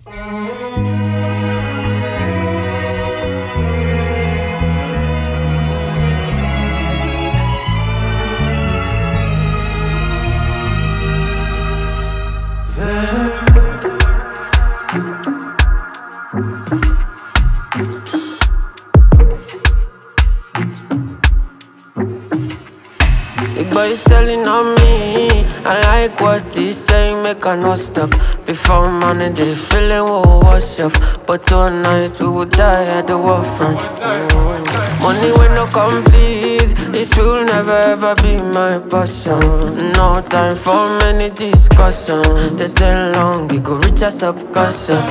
The boy's telling on me, I like what he's saying, make I no stop. Before morning they feeling will wash off, but tonight we will die at the war front. Money will not complete, it will never ever be my passion. No time for many discussions, they tell long, we go reach us up conscious.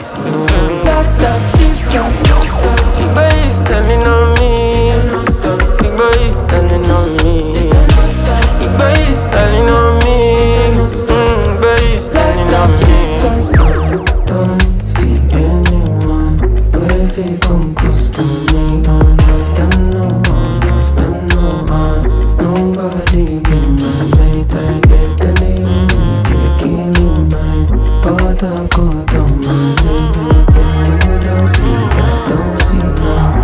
Big boy is telling on me, big boy is telling on me. Big boy is telling on me, big boy is telling on me. I don't see anyone who if he come close to me. None of them no one, of them no one. Nobody be my mate. I get the name, take it in mind. But I go down my name. Anything you don't see, I don't see now.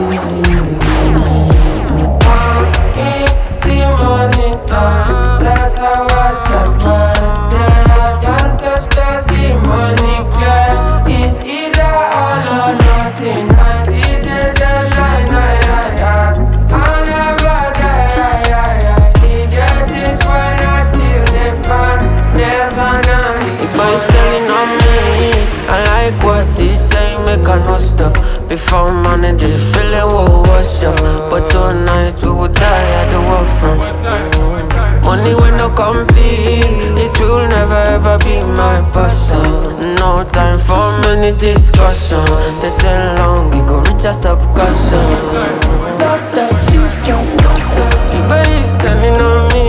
That's how I start my day. Advantage to see money clear. It's either all or nothing. I still get the line, I'll never die. He get this when I still never know. This boy's telling on me, I like what he's saying, make I no stop. Before morning they feeling will wash off, but tonight we will die at the war front. Money will not complete, it will never ever be my passion. No time for many discussions, they tell long, we go reach us up conscious. Big boy is telling on me,